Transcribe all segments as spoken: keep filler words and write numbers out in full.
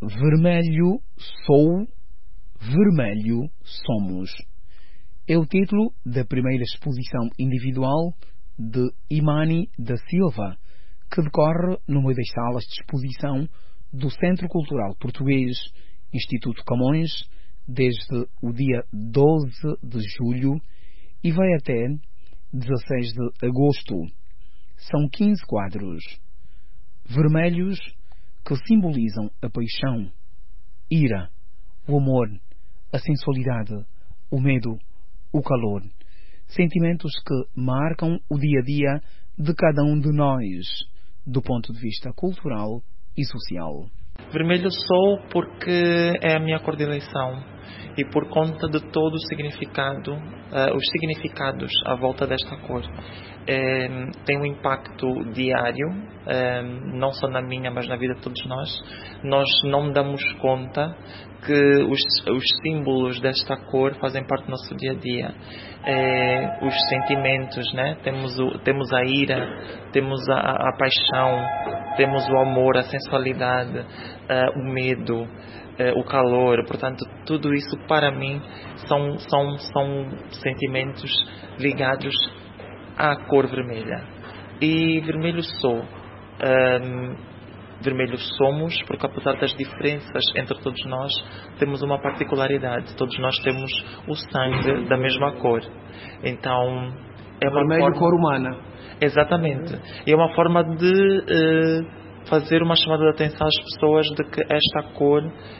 Vermelho sou, vermelho somos. É o título da primeira exposição individual de Imani da Silva, que decorre numa das salas de exposição do Centro Cultural Português, Instituto Camões, desde o dia doze de julho e vai até dezasseis de agosto. São quinze quadros. Vermelhos que simbolizam a paixão, ira, o amor, a sensualidade, o medo, o calor. Sentimentos que marcam o dia-a-dia de cada um de nós, do ponto de vista cultural e social. Vermelho sou porque é a minha cor de eleição e por conta de todo o significado, uh, os significados à volta desta cor. É, tem um impacto diário, é, não só na minha, mas na vida de todos nós. Nós não damos conta que os, os símbolos desta cor fazem parte do nosso dia a dia. É, os sentimentos, né? Temos, o, temos a ira, temos a, a paixão, temos o amor, a sensualidade, uh, o medo, uh, o calor. Portanto, tudo isso para mim são, são, são sentimentos ligados à cor vermelha. E vermelho sou. Um, vermelho somos, porque apesar das diferenças entre todos nós, temos uma particularidade. Todos nós temos o sangue da mesma cor. Então, é uma vermelho, forma... cor humana. Exatamente. E é uma forma de uh, fazer uma chamada de atenção às pessoas de que esta cor,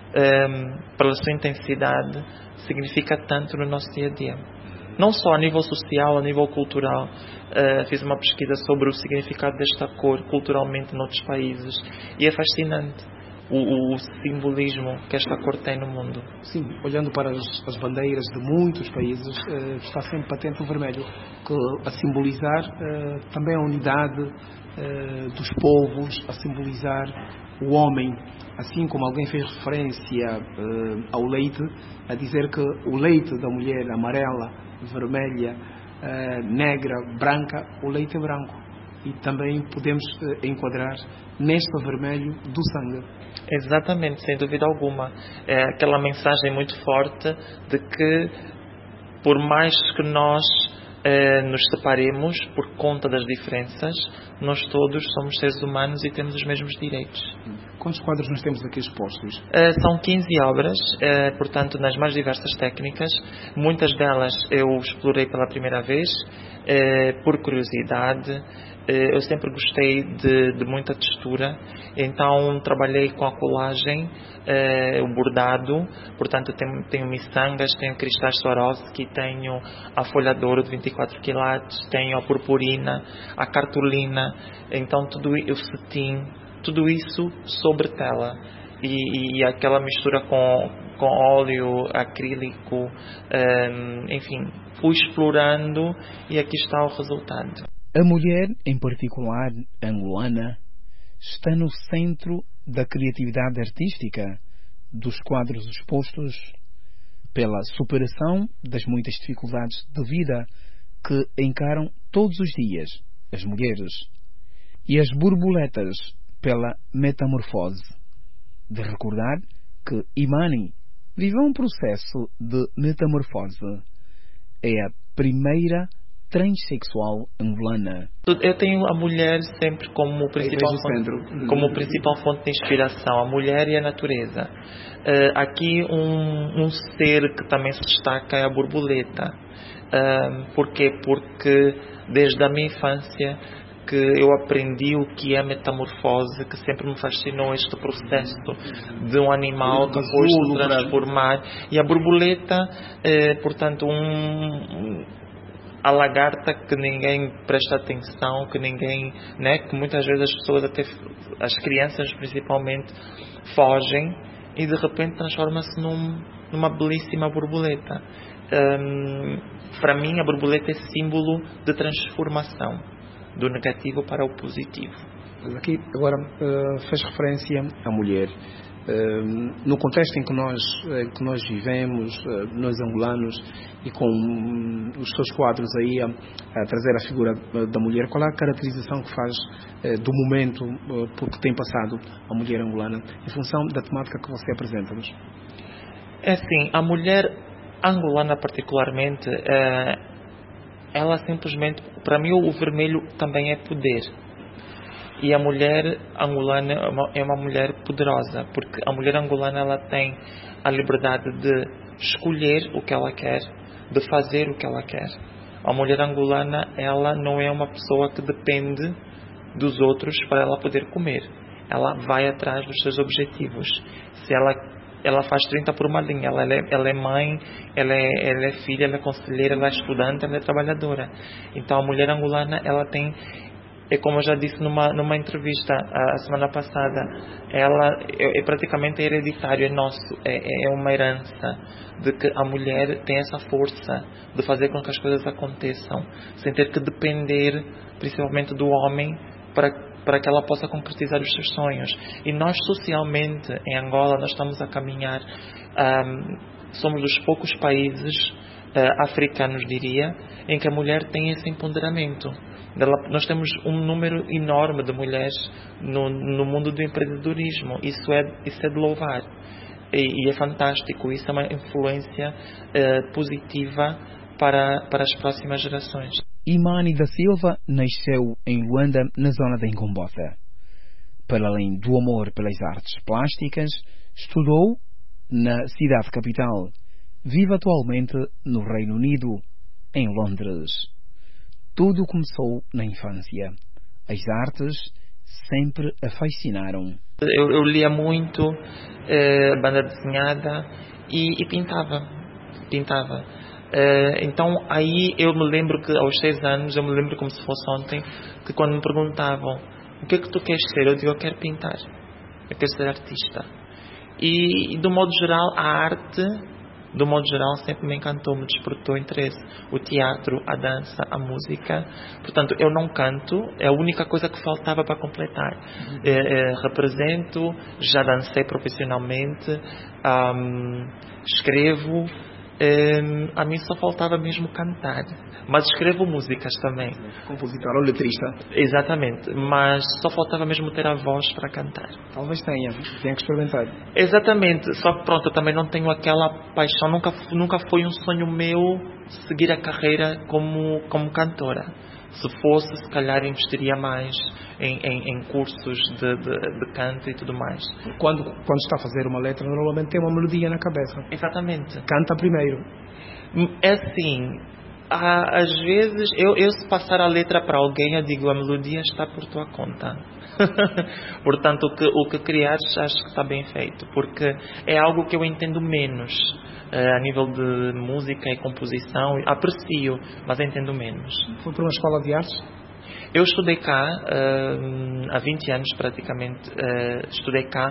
um, pela sua intensidade, significa tanto no nosso dia a dia. Não só a nível social, a nível cultural. Uh, fiz uma pesquisa sobre o significado desta cor culturalmente noutros países e é fascinante o, o, o simbolismo que esta cor tem no mundo. Sim, olhando para as, as bandeiras de muitos países, uh, está sempre patente o vermelho, que, a simbolizar uh, também a unidade uh, dos povos, a simbolizar o homem. Assim como alguém fez referência uh, ao leite, a dizer que o leite da mulher amarela, vermelha, uh, negra, branca, o leite é branco. E também podemos uh, enquadrar neste vermelho do sangue. Exatamente, sem dúvida alguma. É aquela mensagem muito forte de que, por mais que nós eh, nos separemos por conta das diferenças, nós todos somos seres humanos e temos os mesmos direitos. Quantos quadros nós temos aqui expostos? Uh, são quinze obras, uh, portanto, nas mais diversas técnicas. Muitas delas eu explorei pela primeira vez, uh, por curiosidade. Uh, eu sempre gostei de, de muita textura, então trabalhei com a colagem, uh, o bordado. Portanto, tenho, tenho miçangas, tenho cristais Swarovski, tenho a folha de ouro de vinte e quatro quilates, tenho a purpurina, a cartolina, então tudo o cetim. Tudo isso sobre tela e, e aquela mistura com, com óleo acrílico, um, enfim, fui explorando e aqui está o resultado. A mulher, em particular angolana, está no centro da criatividade artística dos quadros expostos, pela superação das muitas dificuldades de vida que encaram todos os dias as mulheres, e as borboletas pela metamorfose. De recordar que Imani viveu um processo de metamorfose. É a primeira transexual angolana. Eu tenho a mulher sempre como principal, fonte, como principal fonte de inspiração, a mulher e a natureza. Uh, aqui um, um ser que também se destaca é a borboleta. Uh, porquê? Porque desde a minha infância que eu aprendi o que é metamorfose, que sempre me fascinou este processo de um animal depois se transformar. E a borboleta, é, portanto, um, a lagarta que ninguém presta atenção, que ninguém, né, que muitas vezes as pessoas, até as crianças principalmente, fogem e de repente transforma-se num, numa belíssima borboleta. Um, para mim, a borboleta é símbolo de transformação, do negativo para o positivo. Mas aqui agora uh, fez referência à mulher. no contexto em que nós, que nós vivemos, nós angolanos, e com os seus quadros aí a, a trazer a figura da mulher, qual é a caracterização que faz do momento por que tem passado a mulher angolana, em função da temática que você apresenta-nos? É assim, a mulher angolana particularmente, ela simplesmente, para mim o vermelho também é poder. E a mulher angolana é uma, é uma mulher poderosa, porque a mulher angolana ela tem a liberdade de escolher o que ela quer, de fazer o que ela quer. A mulher angolana, ela não é uma pessoa que depende dos outros para ela poder comer. Ela vai atrás dos seus objetivos. Se ela, ela faz trinta por uma linha, ela é, ela é mãe, ela é, ela é filha, ela é conselheira, ela é estudante, ela é trabalhadora. Então a mulher angolana, ela tem... É como eu já disse numa, numa entrevista a, a semana passada, ela é, é praticamente hereditário, é nosso, é, é uma herança de que a mulher tem essa força de fazer com que as coisas aconteçam, sem ter que depender principalmente do homem para, para que ela possa concretizar os seus sonhos. E nós socialmente em Angola nós estamos a caminhar, um, somos dos poucos países uh, africanos, diria, em que a mulher tem esse empoderamento. Nós temos um número enorme de mulheres no, no mundo do empreendedorismo. Isso é, isso é de louvar. E, e é fantástico. Isso é uma influência uh, positiva para, para as próximas gerações. Imani da Silva nasceu em Luanda, na zona de Ingombota. Para além do amor pelas artes plásticas, estudou na cidade capital. Vive atualmente no Reino Unido, em Londres. Tudo começou na infância. As artes sempre a fascinaram. Eu, eu lia muito eh, banda desenhada e, e pintava. Pintava. Eh, então aí eu me lembro que aos seis anos, eu me lembro como se fosse ontem, que quando me perguntavam o que é que tu queres ser, eu digo eu quero pintar. Eu quero ser artista. E, e do modo geral a arte... Do modo geral, sempre me encantou, me despertou interesse. O teatro, a dança, a música. Portanto, eu não canto, é a única coisa que faltava para completar. Uhum. É, é, represento, já dancei profissionalmente, um, escrevo. Um, a mim só faltava mesmo cantar. Mas escrevo músicas também. Compositor ou letrista. Exatamente. Mas só faltava mesmo ter a voz para cantar. Talvez tenha. Tenha que experimentar. Exatamente. Só que pronto, eu também não tenho aquela paixão. Nunca, nunca foi um sonho meu seguir a carreira como, como cantora. Se fosse, se calhar investiria mais em, em, em cursos de, de, de canto e tudo mais. Quando, quando está a fazer uma letra, normalmente tem uma melodia na cabeça. Exatamente. Canta primeiro. É assim, há, às vezes, eu, eu se passar a letra para alguém, eu digo, a melodia está por tua conta. Portanto, o que, o que criares, acho que está bem feito. Porque é algo que eu entendo menos. A nível de música e composição, aprecio, mas entendo menos. Foi para uma escola de artes? Eu estudei cá uh, há vinte anos praticamente. Uh, estudei cá.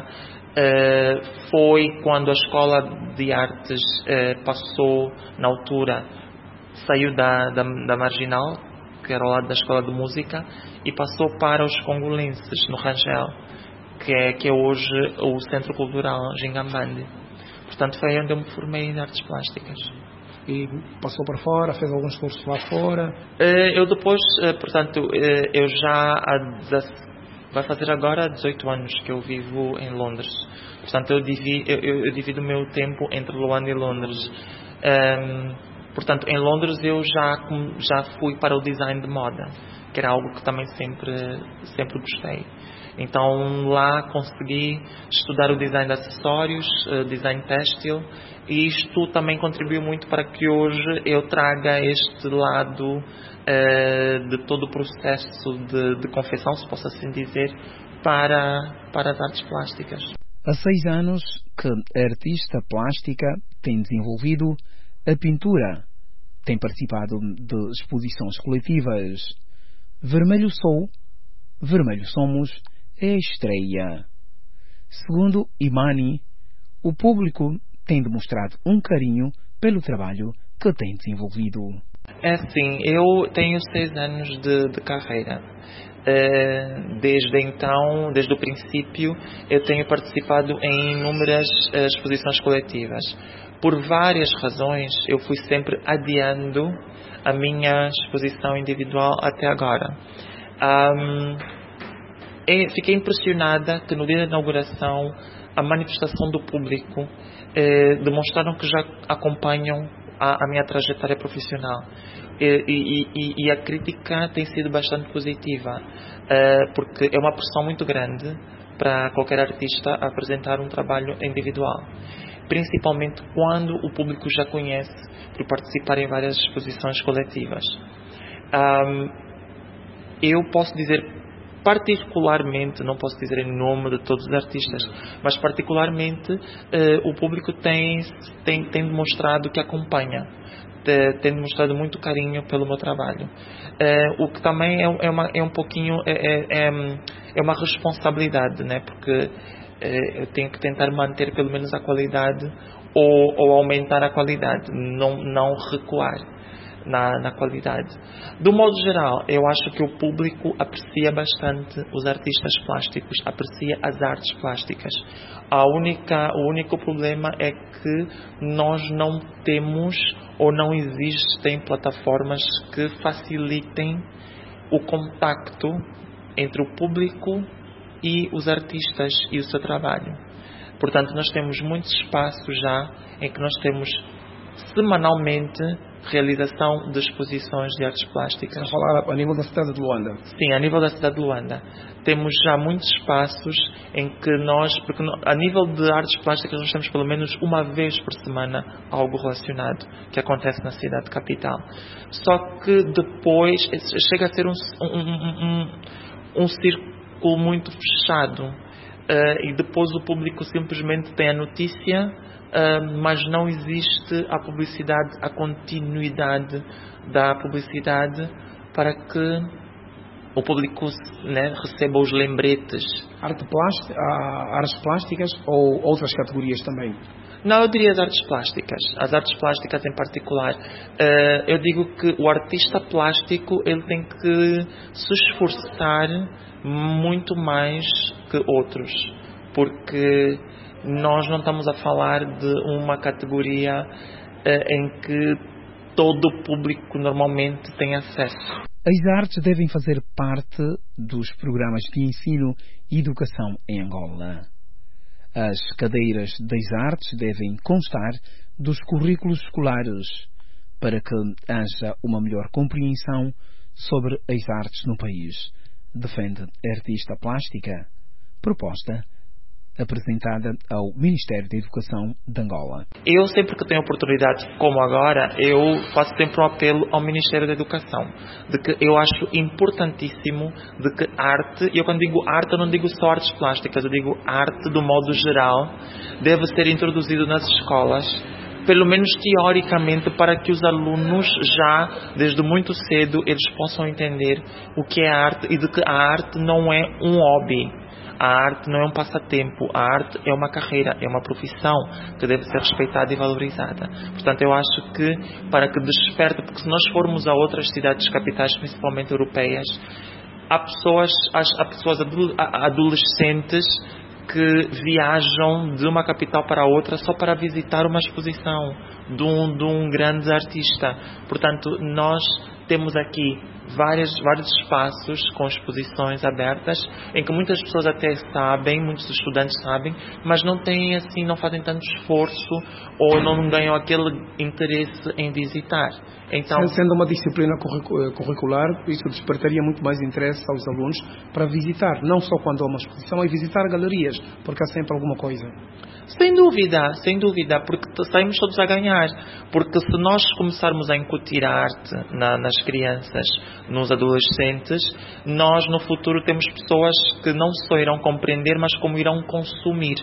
Uh, foi quando a escola de artes uh, passou, na altura, saiu da, da, da Marginal, que era ao lado da escola de música, e passou para os congolenses, no Rangel, que é, que é hoje o Centro Cultural Gingambande. Portanto, foi onde eu me formei em artes plásticas. E passou para fora, fez alguns cursos lá fora? Eu depois, portanto, eu já há vai fazer agora dezoito anos que eu vivo em Londres. Portanto, eu divido, eu, eu divido o meu tempo entre Luanda e Londres. Um, portanto, em Londres eu já, já fui para o design de moda, que era algo que também sempre, sempre gostei. Então lá consegui estudar o design de acessórios, design têxtil, e isto também contribuiu muito para que hoje eu traga este lado uh, de todo o processo de, de confecção, se posso assim dizer, para, para as artes plásticas. Há seis anos que a artista plástica tem desenvolvido a pintura, tem participado de exposições coletivas. Vermelho Sou, Vermelho Somos é a estreia. Segundo Imani, o público tem demonstrado um carinho pelo trabalho que tem desenvolvido. É assim, eu tenho seis anos de, de carreira. Desde então, desde o princípio, eu tenho participado em inúmeras exposições coletivas. Por várias razões, eu fui sempre adiando a minha exposição individual até agora. Um, fiquei impressionada que no dia da inauguração a manifestação do público eh, demonstraram que já acompanham a, a minha trajetória profissional. E, e, e, e a crítica tem sido bastante positiva, uh, porque é uma pressão muito grande para qualquer artista apresentar um trabalho individual, principalmente quando o público já conhece por participar em várias exposições coletivas. Um, eu posso dizer particularmente, não posso dizer em nome de todos os artistas, mas particularmente uh, o público tem, tem, tem demonstrado que acompanha, tem demonstrado muito carinho pelo meu trabalho, uh, o que também é, é, uma, é um pouquinho é, é, é uma responsabilidade, né? Porque uh, eu tenho que tentar manter pelo menos a qualidade ou, ou aumentar a qualidade, não, não recuar Na, na qualidade. Do modo geral, eu acho que o público aprecia bastante os artistas plásticos, aprecia as artes plásticas. A única, o único problema é que nós não temos ou não existem plataformas que facilitem o contacto entre o público e os artistas e o seu trabalho. Portanto, nós temos muitos espaços já em que nós temos semanalmente realização de exposições de artes plásticas. A falar a nível da cidade de Luanda? Sim, a nível da cidade de Luanda. Temos já muitos espaços em que nós, porque a nível de artes plásticas nós temos pelo menos uma vez por semana algo relacionado que acontece na cidade capital. Só que depois chega a ser um, um, um, um círculo muito fechado, uh, e depois o público simplesmente tem a notícia, Uh, mas não existe a publicidade, a continuidade da publicidade para que o público, né, receba os lembretes. Arte plástica, artes plásticas ou outras categorias também? Não, eu diria as artes plásticas. As artes plásticas em particular. Uh, eu digo que o artista plástico ele tem que se esforçar muito mais que outros, porque nós não estamos a falar de uma categoria uh, em que todo o público normalmente tem acesso. As artes devem fazer parte dos programas de ensino e educação em Angola. As cadeiras das artes devem constar dos currículos escolares para que haja uma melhor compreensão sobre as artes no país, defende a artista plástica. Proposta apresentada ao Ministério da Educação de Angola. Eu sempre que tenho oportunidade, como agora, eu faço sempre um apelo ao Ministério da Educação, de que eu acho importantíssimo de que arte, e eu quando digo arte eu não digo só artes plásticas, eu digo arte do modo geral, deve ser introduzido nas escolas, pelo menos teoricamente, para que os alunos já, desde muito cedo, eles possam entender o que é arte e de que a arte não é um hobby. A arte não é um passatempo, a arte é uma carreira, é uma profissão que deve ser respeitada e valorizada. Portanto, eu acho que para que desperte, porque se nós formos a outras cidades capitais, principalmente europeias, há pessoas, há pessoas adolescentes que viajam de uma capital para outra só para visitar uma exposição de um, de um grande artista. Portanto, nós temos aqui várias, vários espaços com exposições abertas em que muitas pessoas até sabem, muitos estudantes sabem, mas não têm assim, não fazem tanto esforço ou não ganham aquele interesse em visitar. Então, sendo uma disciplina curricular, isso despertaria muito mais interesse aos alunos para visitar, não só quando há uma exposição, é visitar galerias, porque há sempre alguma coisa. Sem dúvida, sem dúvida, porque saímos todos a ganhar. Porque se nós começarmos a incutir a arte na, nas crianças, nos adolescentes, nós no futuro temos pessoas que não só irão compreender, mas como irão consumir.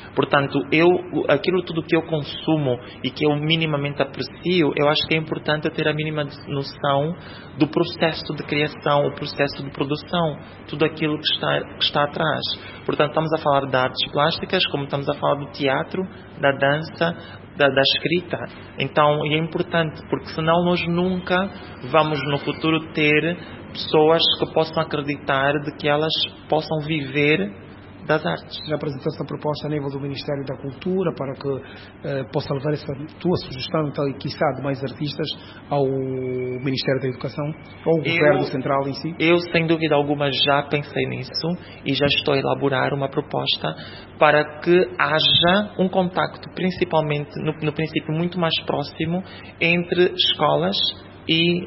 Portanto, eu, aquilo tudo que eu consumo e que eu minimamente aprecio, eu acho que é importante eu ter a mínima noção do processo de criação, o processo de produção, tudo aquilo que está, que está atrás. Portanto, estamos a falar de artes plásticas, como estamos a falar do teatro, da dança, da, da escrita. Então, e é importante, porque senão nós nunca vamos no futuro ter pessoas que possam acreditar de que elas possam viver das artes. Já apresentaste a proposta a nível do Ministério da Cultura para que uh, possa levar essa tua sugestão, então, e quiçá de mais artistas, ao Ministério da Educação ou ao Governo Central em si? Eu, sem dúvida alguma, já pensei nisso e já estou a elaborar uma proposta para que haja um contacto, principalmente, no, no princípio, muito mais próximo entre escolas e, uh,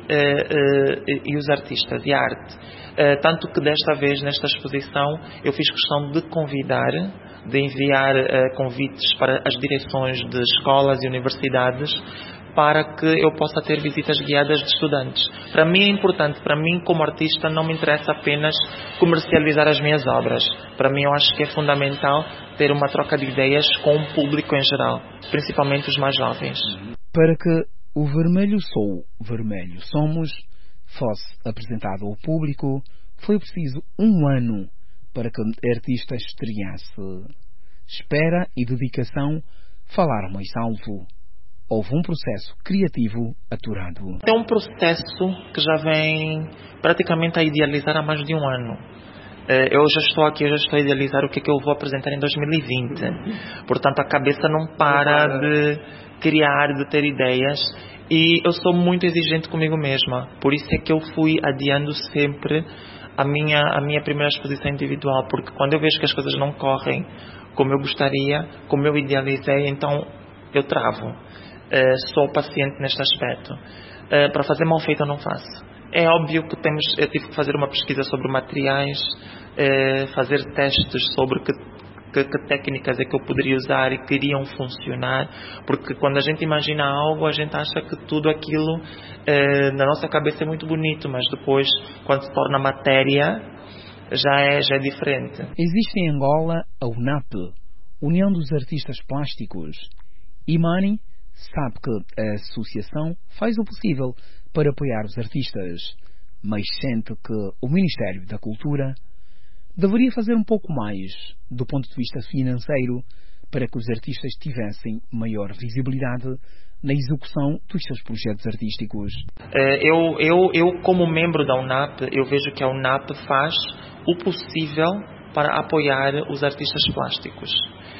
uh, e os artistas e a arte. Uh, tanto que desta vez, nesta exposição, eu fiz questão de convidar, de enviar uh, convites para as direções de escolas e universidades para que eu possa ter visitas guiadas de estudantes. Para mim é importante, para mim como artista não me interessa apenas comercializar as minhas obras. Para mim eu acho que é fundamental ter uma troca de ideias com o público em geral, principalmente os mais jovens. Para que o Vermelho Sou, Vermelho Somos fosse apresentado ao público, foi preciso um ano para que o artista estreasse. Espera e dedicação falaram mais alto. Houve um processo criativo aturado. É um processo que já vem praticamente a idealizar há mais de um ano. Eu já estou aqui, eu já estou a idealizar o que é que eu vou apresentar em dois mil e vinte. Portanto, a cabeça não para de criar, de ter ideias. E eu sou muito exigente comigo mesma. Por isso é que eu fui adiando sempre a minha, a minha primeira exposição individual. Porque quando eu vejo que as coisas não correm como eu gostaria, como eu idealizei, então eu travo. Uh, sou paciente neste aspecto. Uh, para fazer mal feito eu não faço. É óbvio que temos, eu tive que fazer uma pesquisa sobre materiais, uh, fazer testes sobre que Que, que técnicas é que eu poderia usar e que iriam funcionar, porque quando a gente imagina algo, a gente acha que tudo aquilo eh, na nossa cabeça é muito bonito, mas depois, quando se torna matéria, já é, já é diferente. Existe em Angola a U N A P, União dos Artistas Plásticos. Imani sabe que a associação faz o possível para apoiar os artistas, mas sente que o Ministério da Cultura deveria fazer um pouco mais do ponto de vista financeiro para que os artistas tivessem maior visibilidade na execução dos seus projetos artísticos. Eu, eu, eu como membro da U N A P, eu vejo que a U N A P faz o possível para apoiar os artistas plásticos.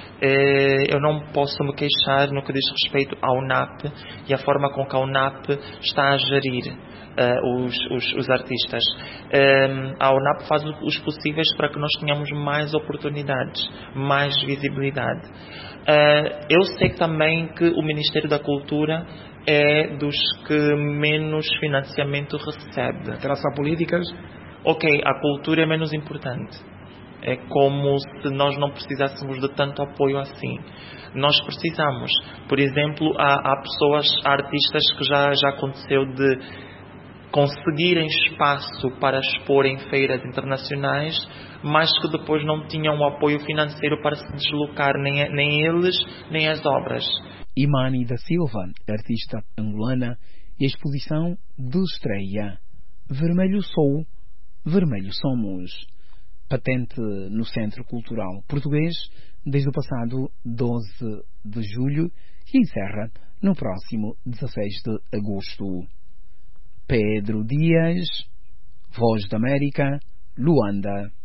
Eu não posso me queixar no que diz respeito à U N A P e a forma com que a U N A P está a gerir uh, os, os, os artistas. Um, a U N A P faz os possíveis para que nós tenhamos mais oportunidades, mais visibilidade. Uh, eu sei também que o Ministério da Cultura é dos que menos financiamento recebe. Traçar políticas? Ok, a cultura é menos importante. É como se nós não precisássemos de tanto apoio assim. Nós precisamos. Por exemplo, há, há pessoas, há artistas que já, já aconteceu de conseguirem espaço para expor em feiras internacionais, mas que depois não tinham o apoio financeiro para se deslocar, nem, nem eles, nem as obras. Imani da Silva, artista angolana, e a exposição de estreia Vermelho Sou, Vermelho Somos, patente no Centro Cultural Português desde o passado doze de julho e encerra no próximo dezasseis de agosto. Pedro Dias, Voz da América, Luanda.